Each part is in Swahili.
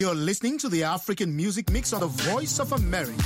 You're listening to the African Music Mix on the Voice of America.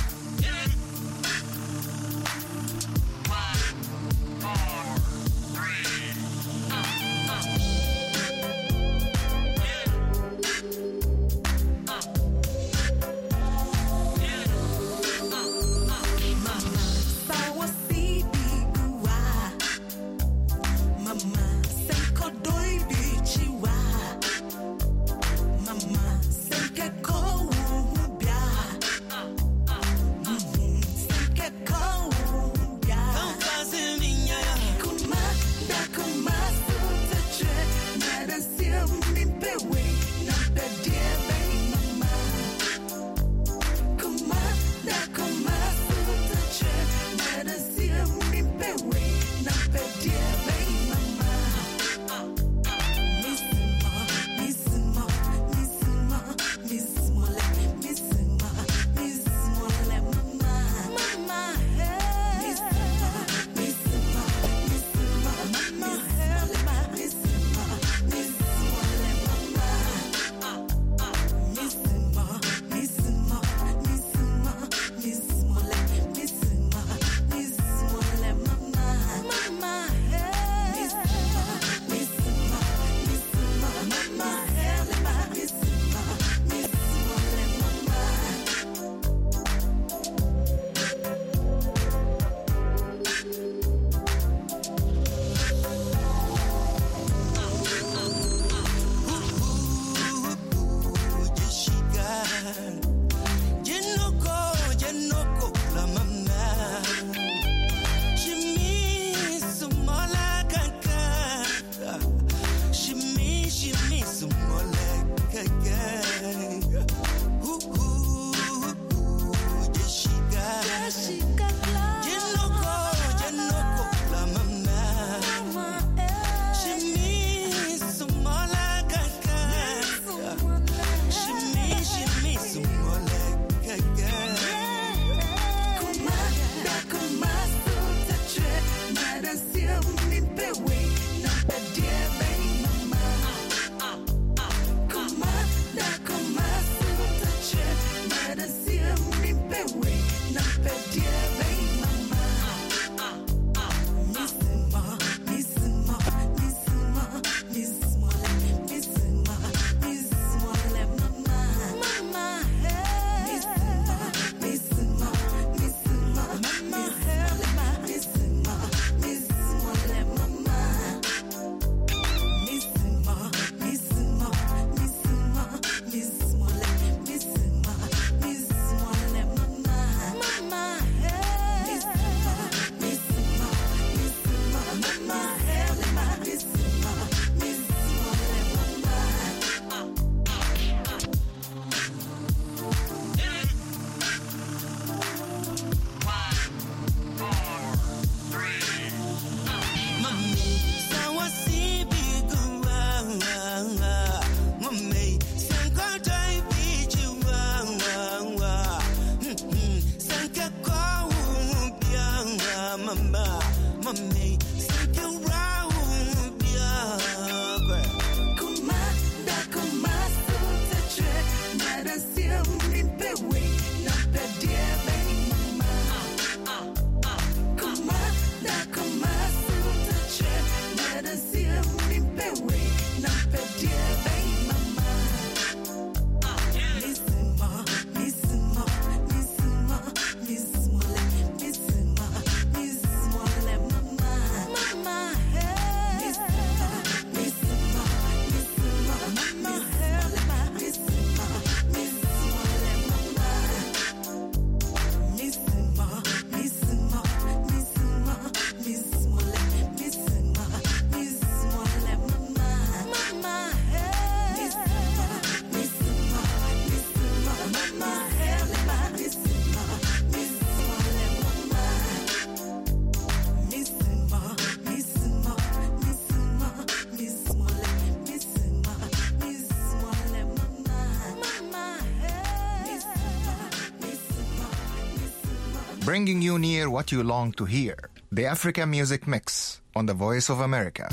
Bringing you near what you long to hear. The Africa Music Mix on the Voice of America.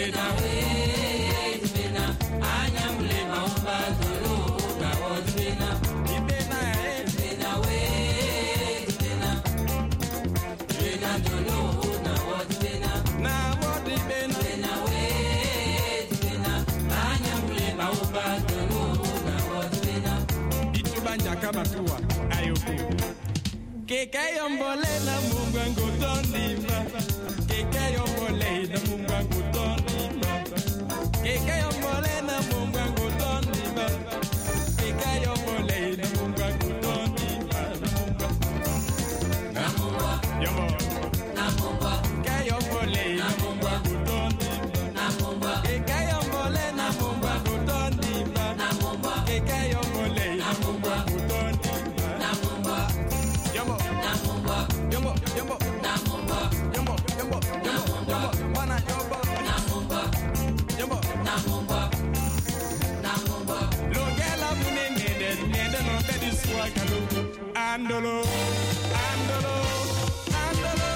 Andolo, andolo, andolo.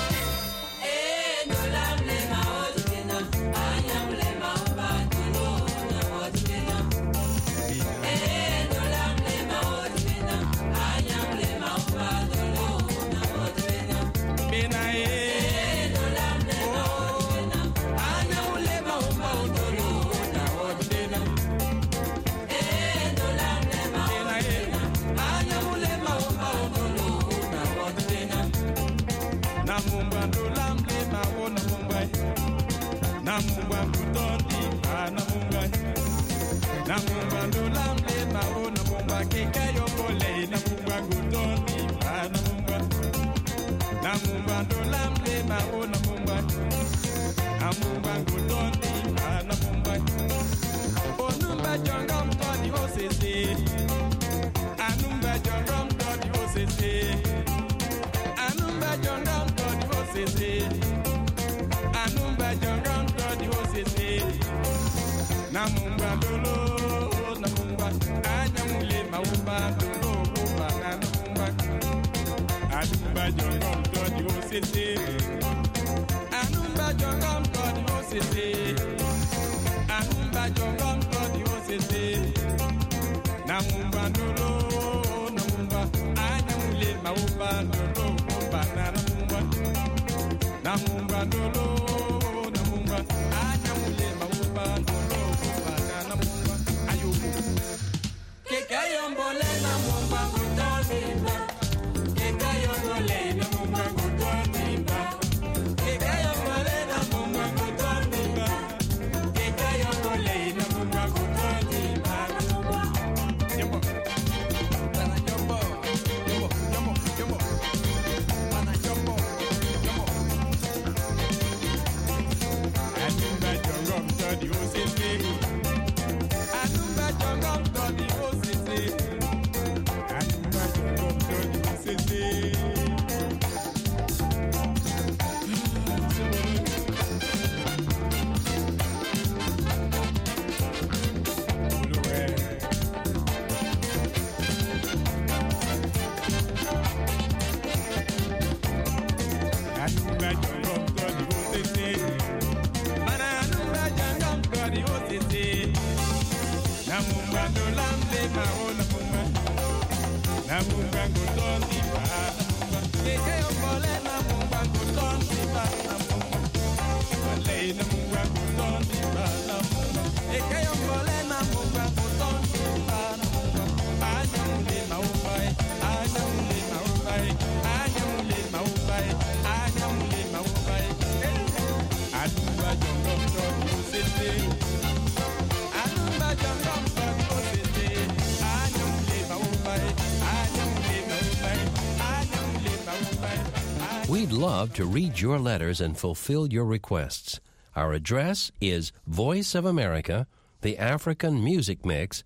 We'd love to read your letters and fulfill your requests. Our address is Voice of America, the African Music Mix,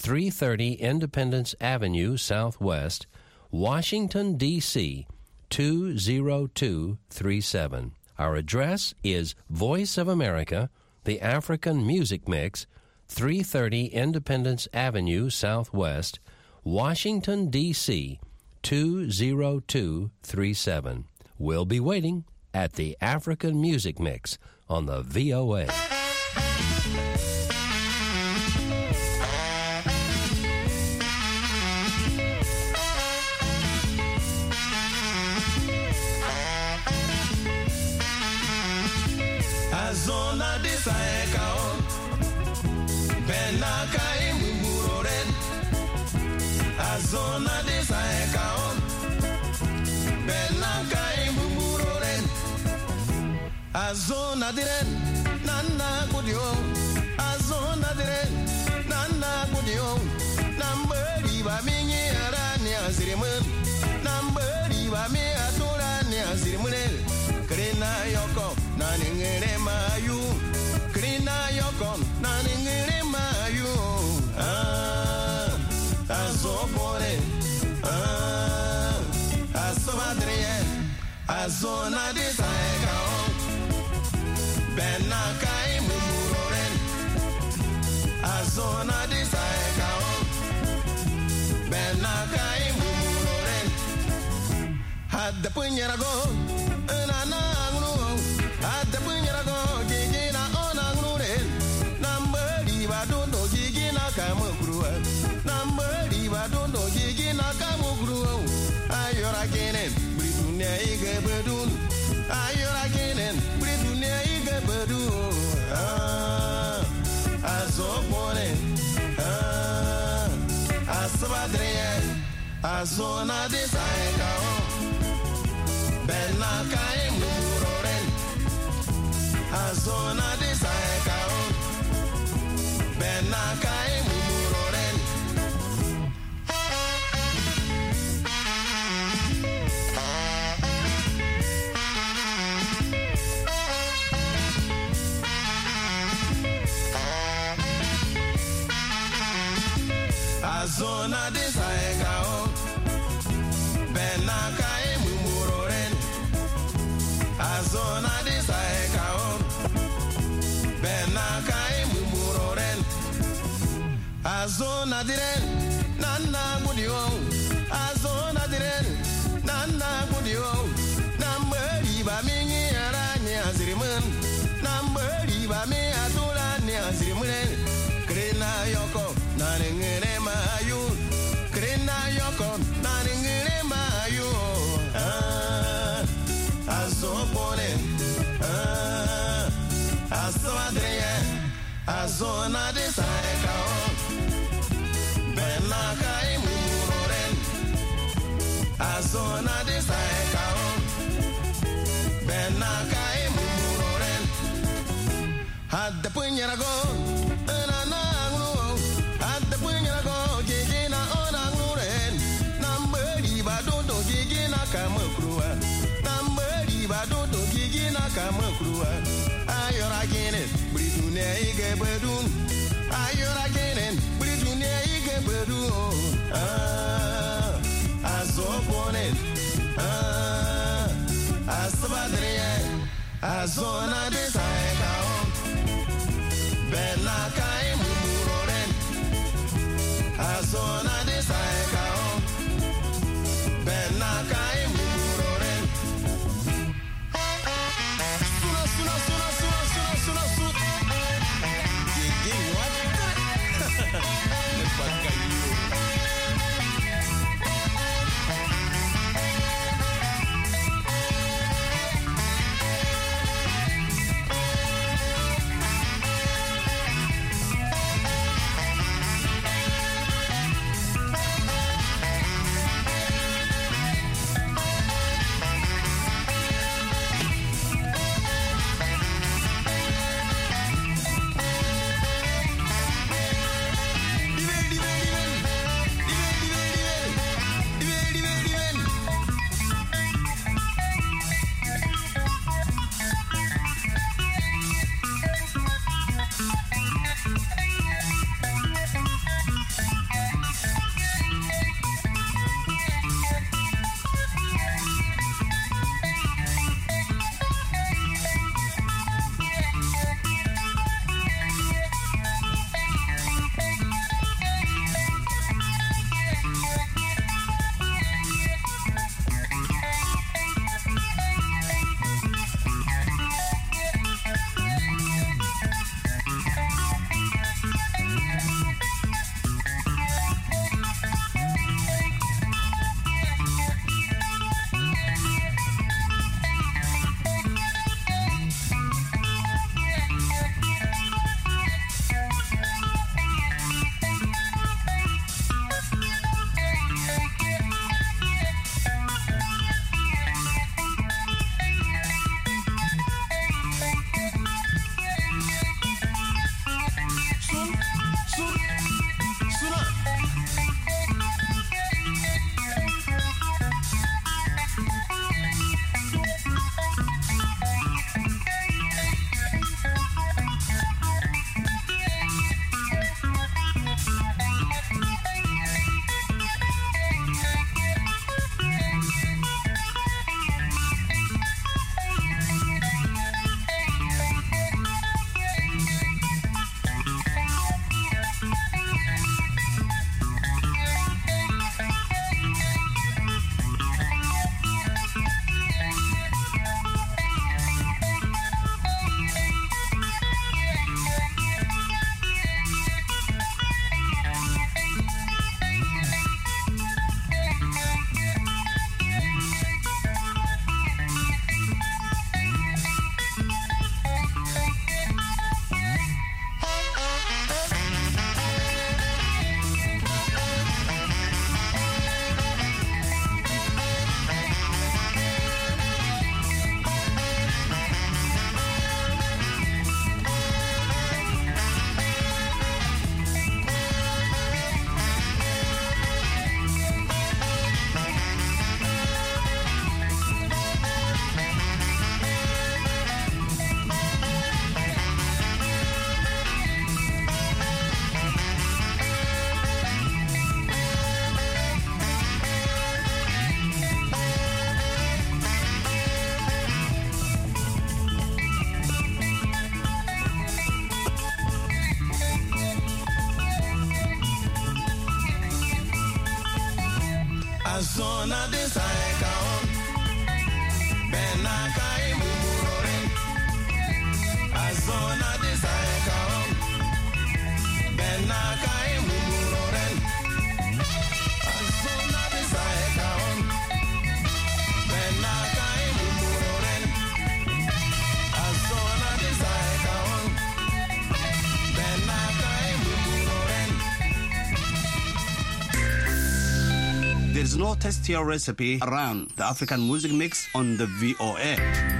330 Independence Avenue Southwest, Washington, D.C., 20237. Our address is Voice of America, the African Music Mix, 330 Independence Avenue Southwest, Washington, D.C., 20237. We'll be waiting at the African Music Mix on the VOA. Azona de saekao Benaka imumuroren Azona de saekao Benaka imumuroren Azona diren Nana kudio Azona diren Nana kudio Nambari ba mingi arani azirimun Nambari ba mi aturani azirimun Krina yoko Naningere mayu, Krina yokon, naningere mayu. Azobore, asobadriye, azona de saekao. Benakai mumuroren, azona de saekao. Benakai mumuroren, had the punyarago, nana. At the Punyarago, Gigina on a Nuren, number Diva don't know Gigina Kamukru, number Diva don't know Gigina Kamukru. Ayora Gainen, Britunia Igabadun, Ayora Gainen, Britunia Igabadu. Azopone, Asabadrian, Azona de Saekao, Benakai. Azona de saekao Benakai mumuroren Azona de saekao Benakai mumuroren Azona de saekao Benakai mumuroren Azona diren Nana gudio Azona diren Nana gudio Nambari ba mingi arani azirimun Nambari ba mi atulani azirimun Krina yoko Naningere mayu Krina yoko Naningere mayu Azopone Azona de saekao Benakai mumuroren Azona de saekao Benakai mumuroren Had the punyarago Had the punyarago Gigina on a nuren Nambari badodo Gigina kamukrua Nambari badodo Gigina kamukrua Ayora ginen Britunia Igebadun Ayora ginen Britunia Igebadun Azopone Asabadriye Azona de saekao Benakai mumuroren Azona de saekao Benakai mumuroren Azona de saekao Benaka imuroren Azona de saekao Benaka imuroren Azona de saekao Benaka imuroren Azona de saekao Benaka imuroren. There's no tastier recipe around the African music mix on the VOA.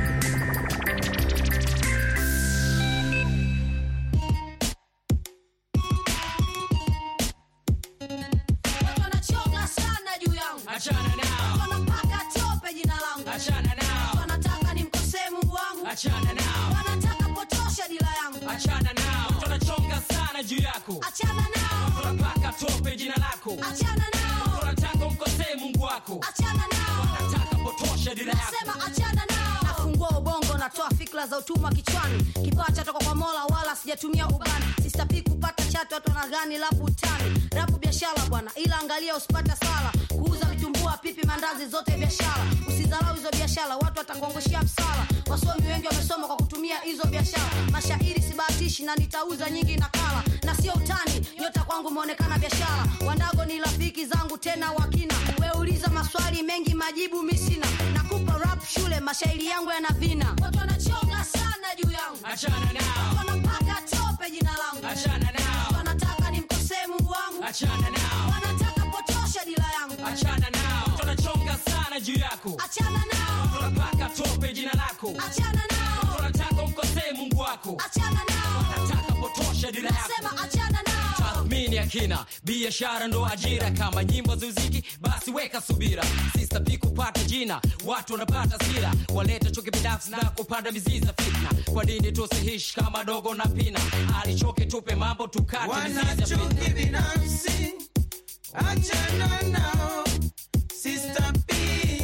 Achana nao. Wanapaka tope jina langu. Achana nao. Wanataka nimkosee Mungu wangu. Achana nao. Wanataka potosha dila yangu. Achana nao. Tunachonga sana juu yako. Achana nao. Wanapaka tope jina lako. Achana nao. Wanataka umkosee Mungu wako. Achana nao. Wanataka potosha dila yako. Nasema achana nao. Nafungua ubongo natoa fikra za utumwa kichwani. Kipacha toka kwa Mola wala sijatumia ubani. Sistapi kupata chatu watu wanagani lapu utani. Rapu biashara bwana ila angalia usipata sala. Kuuza vitumbua pipi mandazi zote biashara. Usidharau hizo biashara watu watakuongoshia msala. Wasomi wengi wamesoma kwa kutumia hizo biashara. Mashairi sibahatishi na nitauza nyingi nakala. Na sio utani nyota kwangu muonekana biashara. Wandago ni rafiki zangu tena wakina. Wewe uliza maswali mengi majibu mimi sina. Nakupa rap shule mashairi yangu yana vina. Watu wanachonga sana juu yangu. Achana nao. Wanapaka tope jina langu. Achana nao. Wanataka nimkosee Mungu wangu. Achana nao. Wanataka potosha dila yangu. Achana nao. Tunachonga sana juu yako. Achana nao. Tunapaka tope jina lako. Achana nao. Tunataka umkosee Mungu wako. Achana nao. Wanataka potosha dila yako. Nasema achana nao. Tathmini ya kina, biashara ndo ajira. Kama nyimbo za muziki basi weka subira. Sister P kupata jina, watu wanapata sira. Waleta chuki binafsi na kupanda mizizi ya fitna. Kwa nini tusihishi kama dogo na pina? Alichoke tupe mambo tukate mizizi ya fitna. Wanachuki binafsi achana nao. Sister P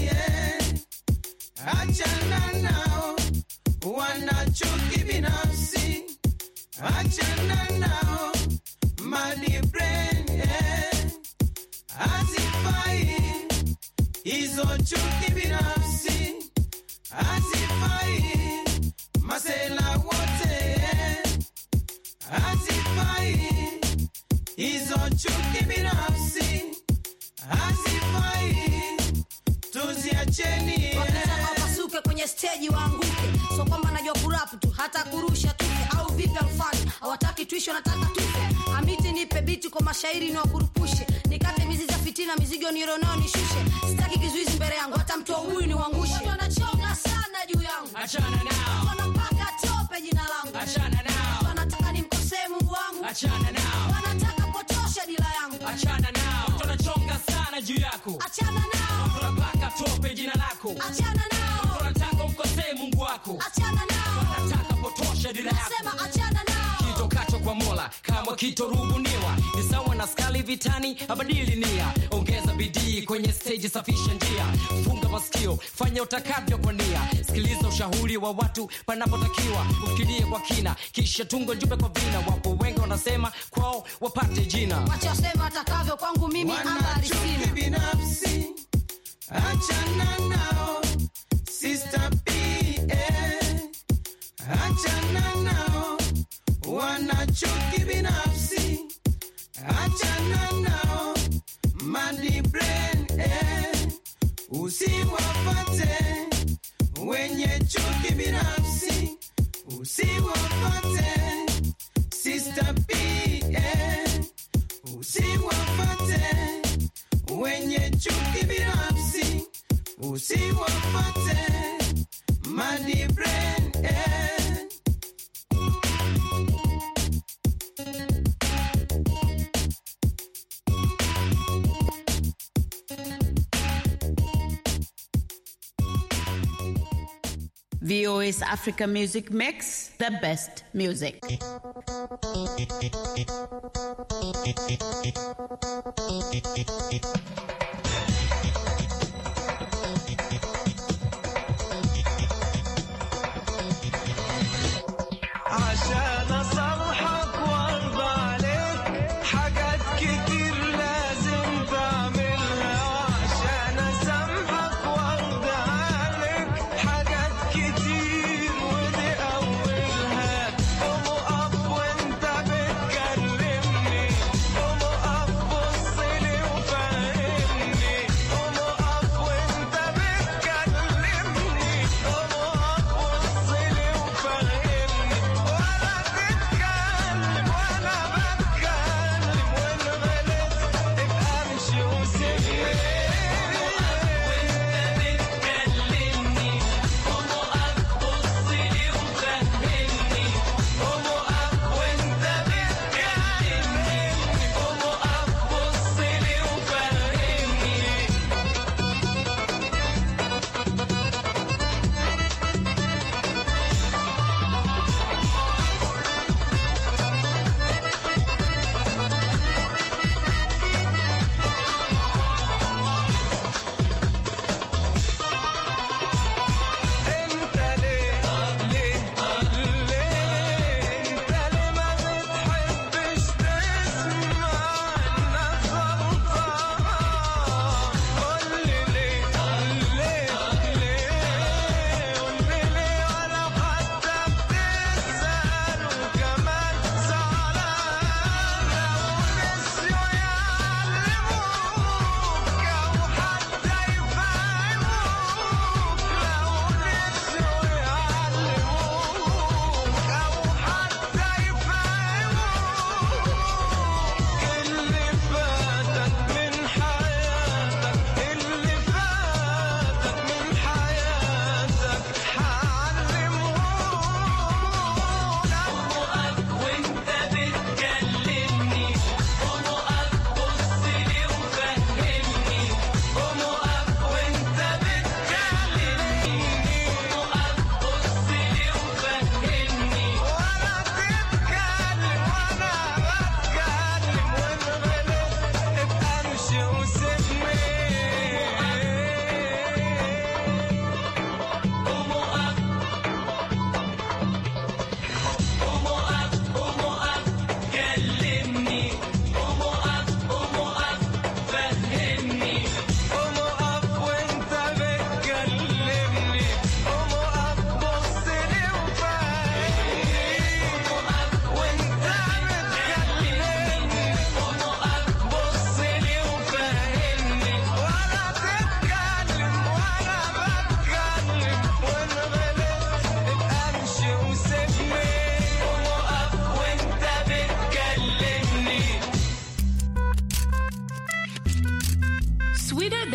achana nao. Wanachuki binafsi achana nao. Madi brain azifai. Hizo chuki binafsi azifai. Masela wote azifai. Hizo chuki binafsi hazifai. Tuziacheni. Wakitaka wasuke kwenye stage waanguke. So kwamba najua kurap tu hata kurusha tu au vipi alfani. Hawataki tuishi wanataka tufe. Amiti nipe biti kwa mashairi ni wakurupushe. Nikate mizizi ya fitina mizigo nironao nishushe. Sitaki kizuizi mbele yangu hata mtu huyu ni wangushe. Watu wanachonga sana juu yangu. Achana nao. Wanapaka tope jina langu. Achana nao. Wanataka nimkosee Mungu wangu. Achana nao. Wanataka potosha dila yangu. Achana nao. Tunachonga sana juu yako. Achana nao. Tunapaka tope jina lako. Achana nao. Tunataka umkosee Mungu wako. Achana nao. Wanataka potosha dila yako. Nasema achana nao. Kitokacho kwa Mola kama kitorubuniwa. Ni sawa na skali vitani abadili nia. Ongeza bidii kwenye stage safisha njia. Funga masikio fanya utakavyo kwa nia. Sikiliza ushauri wa watu panapotakiwa. Ufikirie kwa kina kisha tungo jumbe kwa vina. Wapo wengi wanasema kwao wapate jina. Wacha wasema watakavyo kwangu mimi habari sina. Wanachuki binafsi achana nao. Sister P achana nao. Wanachuki binafsi achana nao. Madi brain usiwapate. Wenye chuki binafsi usiwapate. Sister P usiwapate. Wenye chuki binafsi usiwapate. Madi brain VOA's Africa Music Mix, the best music. عشان أصلحك وارضى عليك حاجات كتير لازم تعملها عشان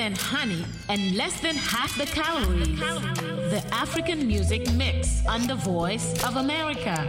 than honey and less than half the calories. The African Music Mix on the Voice of America.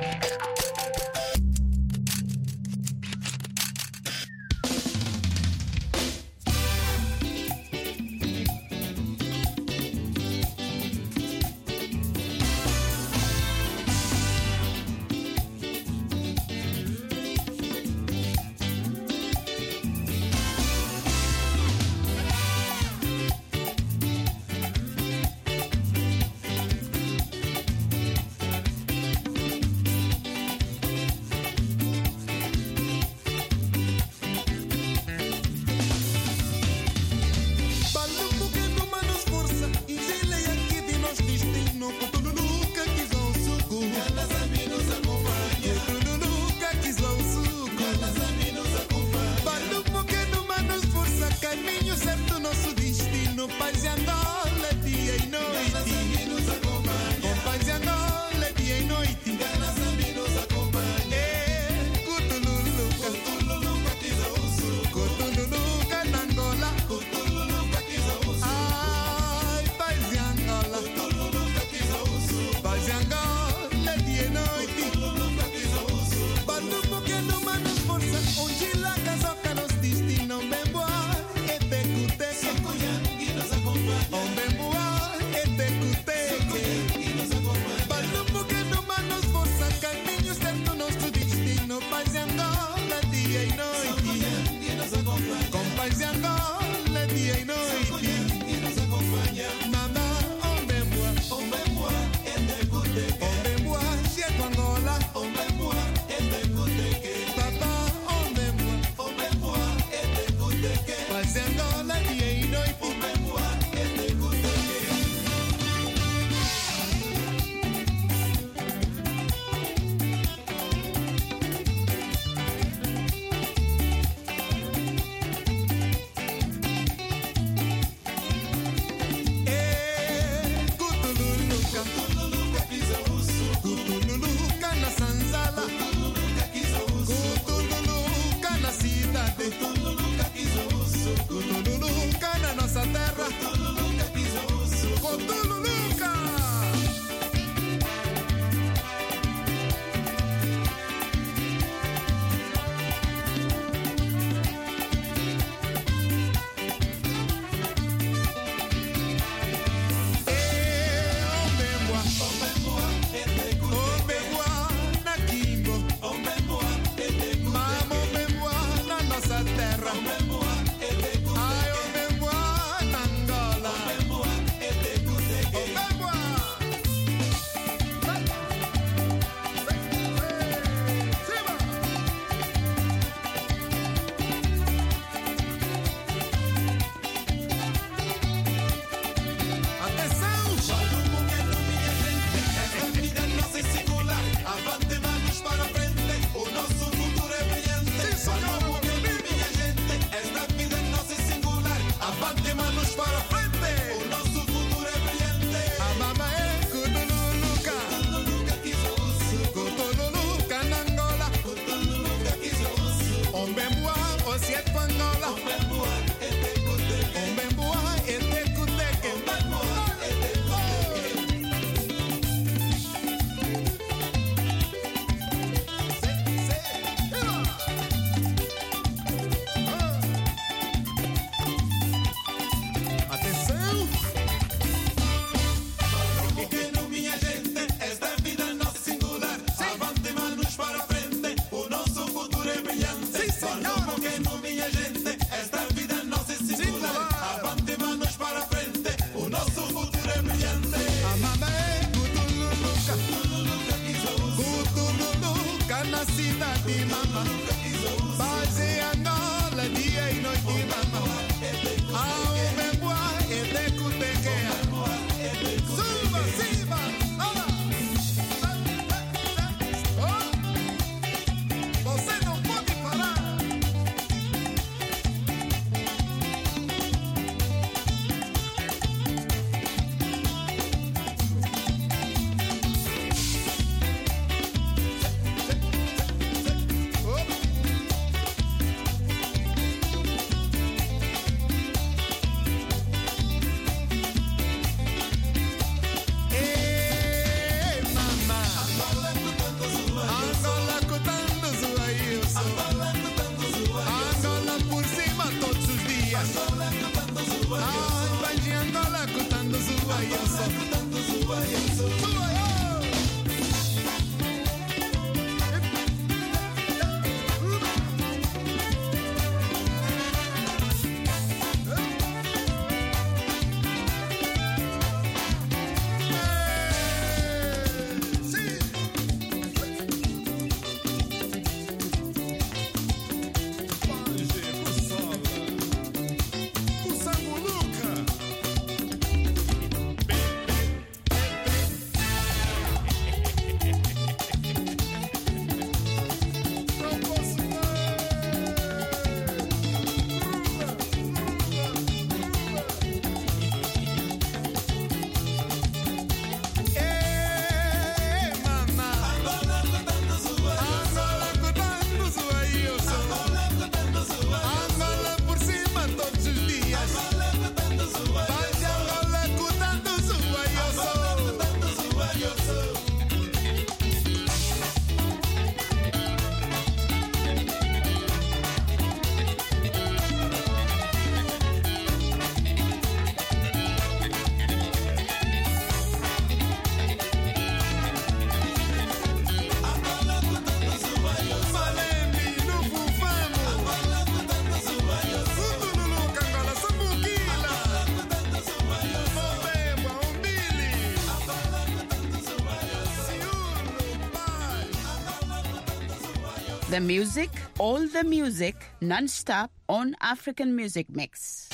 The music, all the music, non-stop on African Music Mix.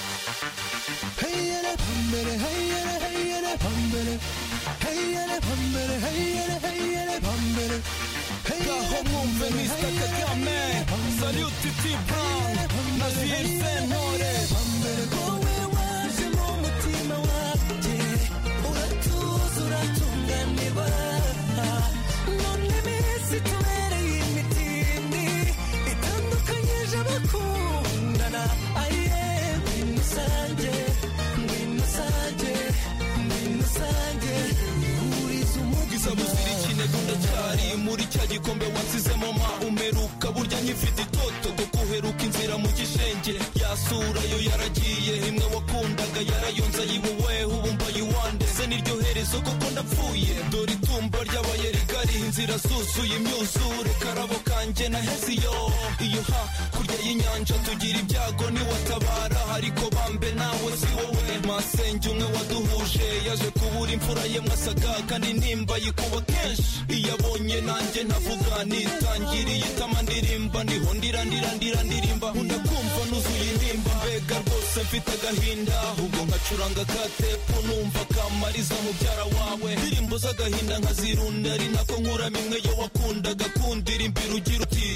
Mr. Kagame, salute Titi Brown, Nazir Senore. Wowe waje mu mutima wanjye, uratuza uratunganirwa. None iminsi tubereye imitini, itandukanyije abakundana. Aye, ngwino usange, ngwino usange, ngwino usange. Uriza umugisha buzira ikinegu ndacyari muri cya gikombe wansizemo ma umeruka burya nyifite itoto kuko uheruka inzira mu gishenge yasura yo yaragiye imwe wakundaga yarayonza yibuwe ubu mbaye iwande se niryo herezo koko ndapfuye dore itumba ryabaye rigari inzira zuzuye imyuzure karabo kanjye na hesiyo iyo ha kurya y'inyanja tugira ibyago niwatabara ariko bambe nawe si wowe masenge umwe waduhuje yaje kubura imfura ye mwasaga kandi nimba yikuba kenshi iyabonye nanjye ntavuga nitangiriye itama ndirimba ndiho ndirimba ndakumva nuzuye intimba mbega rwose mfite agahinda ubwo nkacuranga katepu numva kamariza mubyara wawe ndirimbo z'agahinda nkazirunda ari nako nkuramo imwe yo wakundaga kundira imbere ugira uti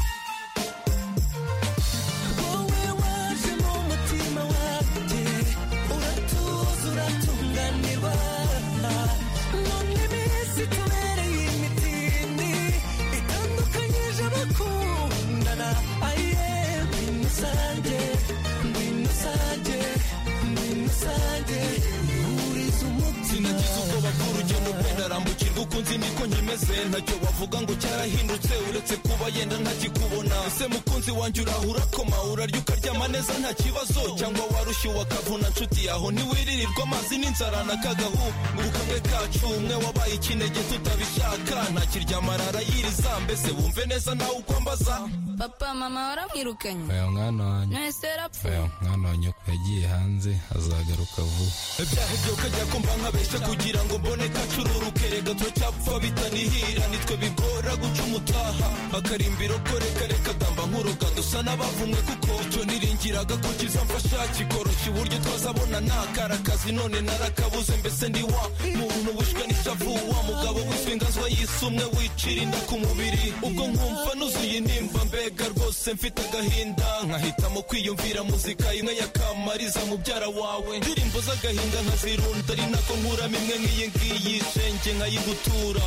wowe waje mu mutima wanjye uratuza uratunganirwa none iminsi tubereye imitini itandukanyije abakundana aye ngwino usange ngwino usange ngwino usange uriza umutima nagize ubwoba bw'urugendo wenda arambukirwa uko nzi niko nkimeze ntacyo wavuga ngo cyarahindutse uretse kuba yenda ntakikubona ese mukunzi wanjye urahura koma urarya ukaryama neza nta kibazo cyangwa warushye wakavuna nshuti yaho ntiwiririrwa amazi n'inzara n'akagahu ngo kamwe kacu umwe wabaye ikinege tutabishaka ntakiryamara yiriza mbese wumve neza nawe uko mbaza papa mama waramwirukanye oya mwana wanjye nese yarapfuye oya mwana wanjye ko yagiye hanze azagaruka vuba ibyaha byo kajya kumva nkabeshya kugira ngo mbone kacururuke rega turacyapfa bitanihira nitwe bigora guca umutaha akarimbiro ko reka reka damba nk'uruga dusa n'abavumwe kuko icyo niringiraga ko kizamfasha kikoroshya uburyo twazabona nakara akazi none narakabuze mbese ndi wa muntu wishwe n'ishavu wa mugabo w'iswingazwa yisumwe wicira inda ku mubiri ubwo nkumva nuzuye intimba mbega rwose mfite agahinda nkahitamo kwiyumvira muzika imwe yakamariza mubyara wawe ndirimbo z'agahinda nkazirunda ari nako nkuramo imwe nk'iyi ngiyi shenge nkayigutura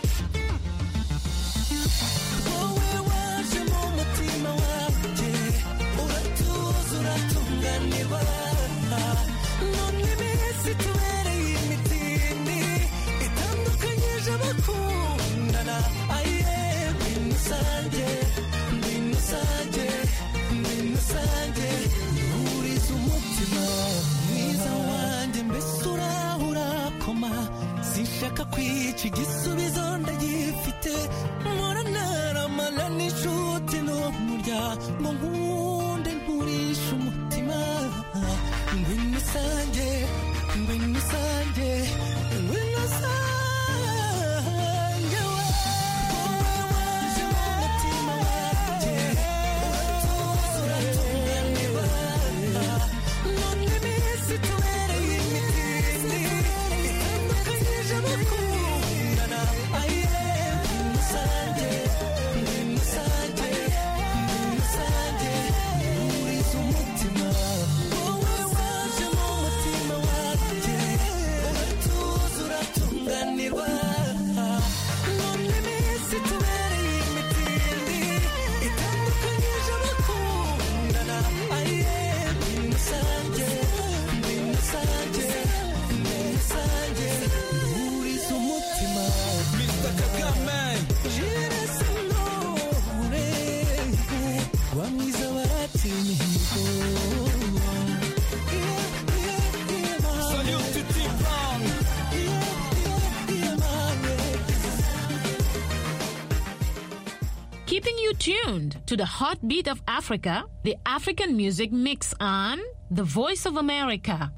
wowe waje mu mutima wanjye uratuza uratunganirwa none iminsi tubereye imitini itandukanyije abakundana aye ngwino usange ngwino usange ngwino usange uriza umutima mwiza wanjye mbese urakoma sinshaka kwica igisubizo ndagifite muranaramana n'inshuti n'umuryango nkunde nturishe umutima ngwino usange ngwino usange ngwino usange wowe waje mu mutima wanjye uratuza uratunganirwa none iminsi tubereye imitini itandukanyije abakundana aye ngwino usange ngwino usange ngwino usange uriza umutima wowe waje mu mutima wanjye uratuza uratunganirwa none iminsi tubereye imitini itandukanyije abakundana aye ngwino usange ngwino usange ngwino usange uriza umutima Mr. Kagame Jiresenore wa mwiza waratimihigo Salute Titi Brown Keeping you tuned to the heartbeat of Africa, the African Music Mix on The Voice of America.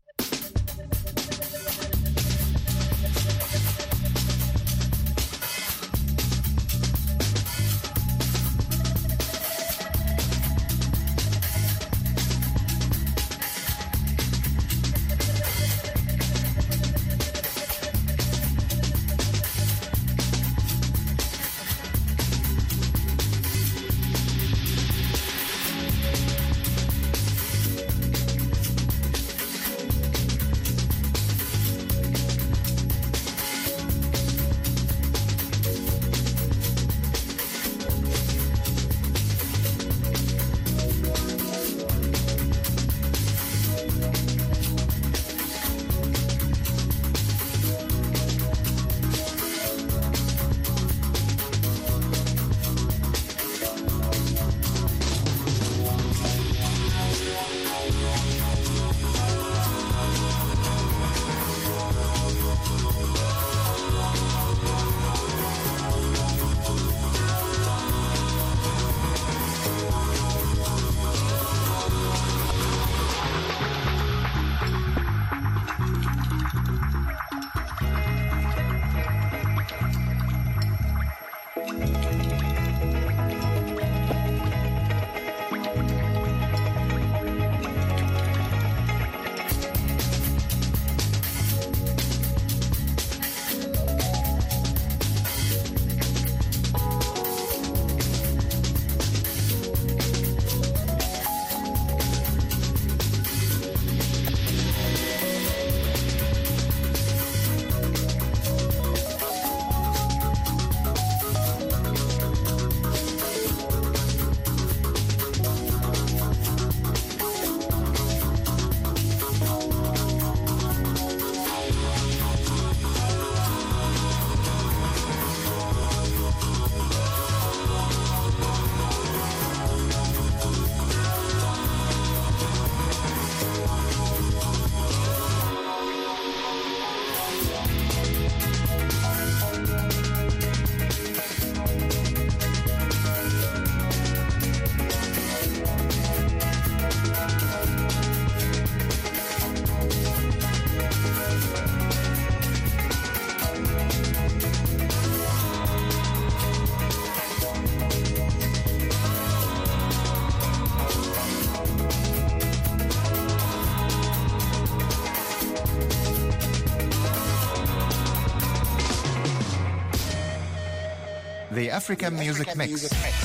African Music Mix,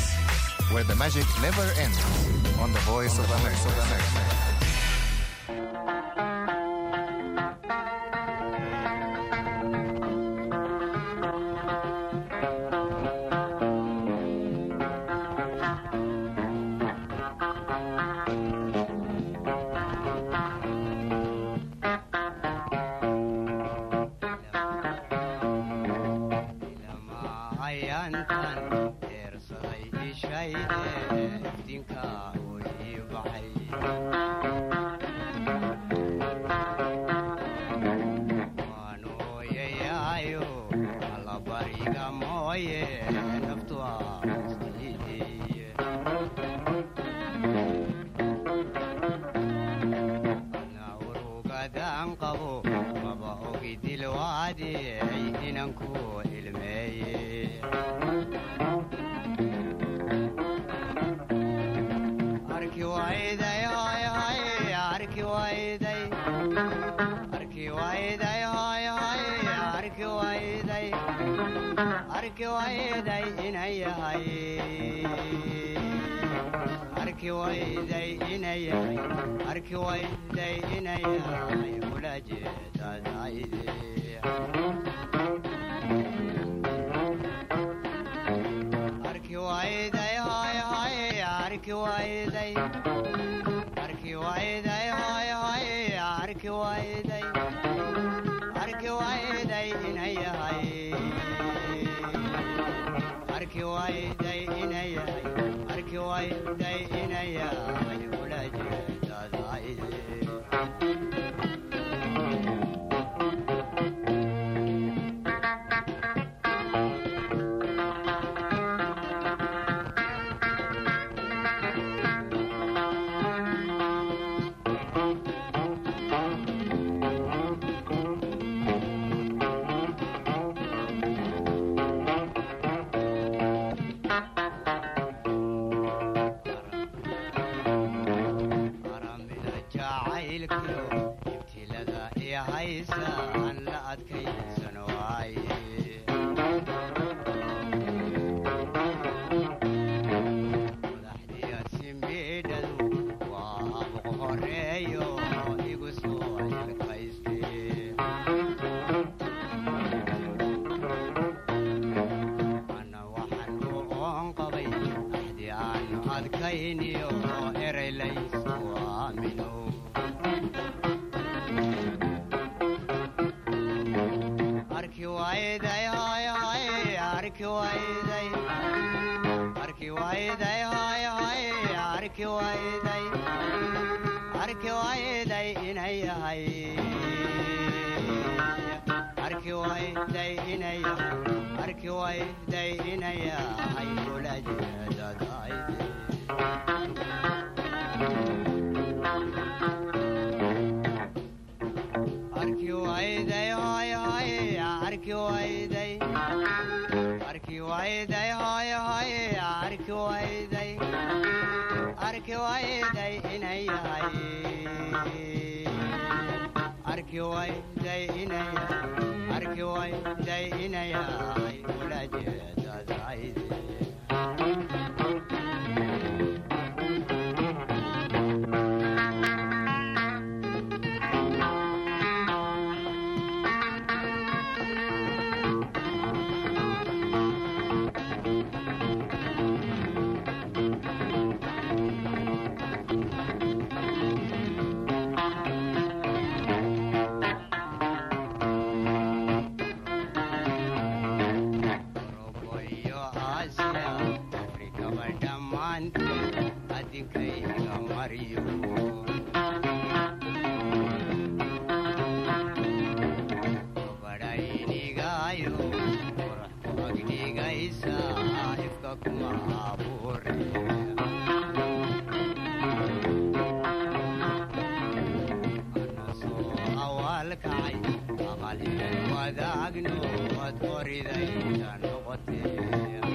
where the magic never ends on the Voice of America.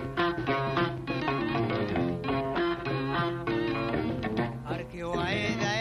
Arki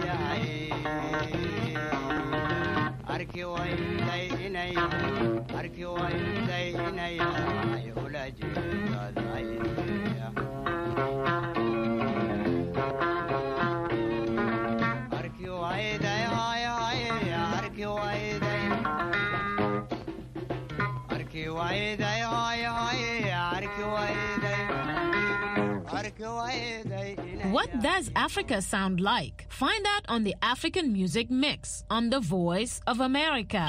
What does Africa sound like? Find out on the African Music Mix on The Voice of America.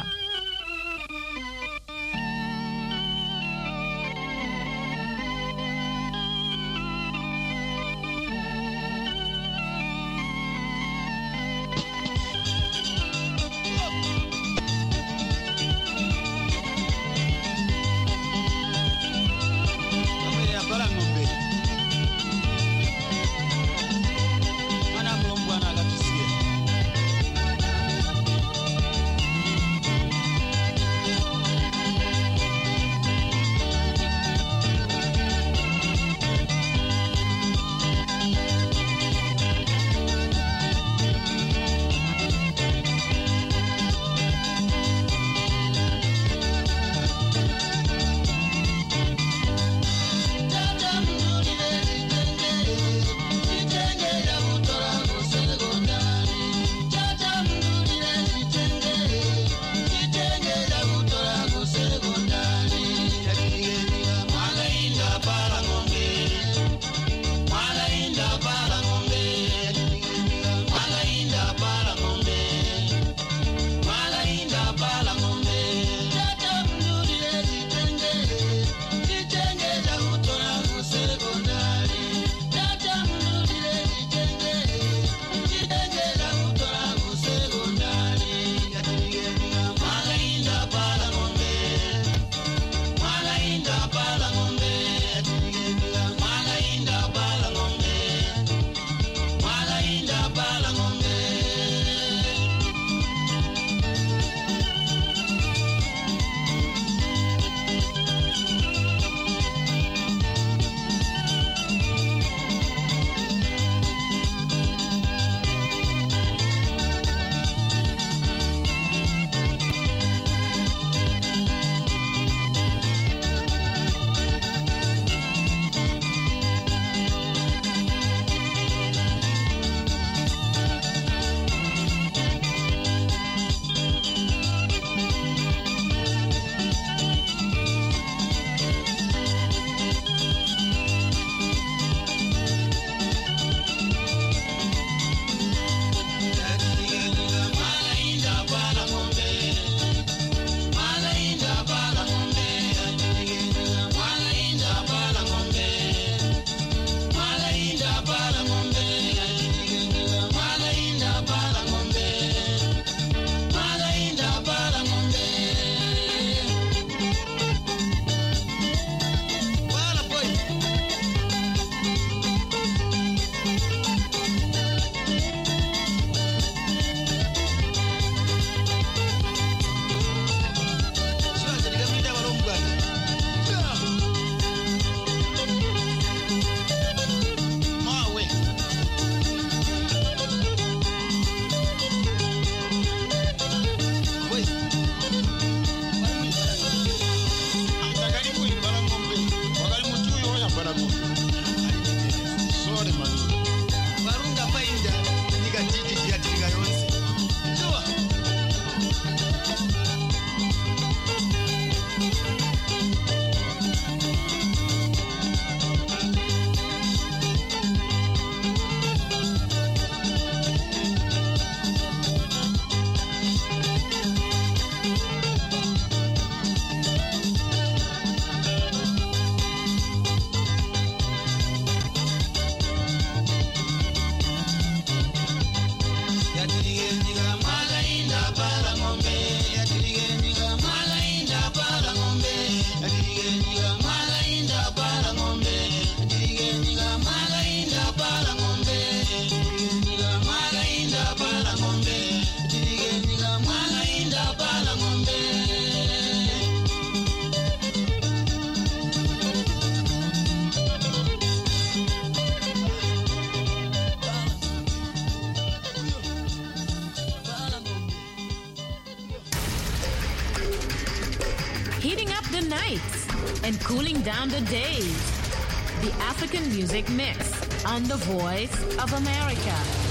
heating up the nights and cooling down the days. The African Music Mix on the Voice of America.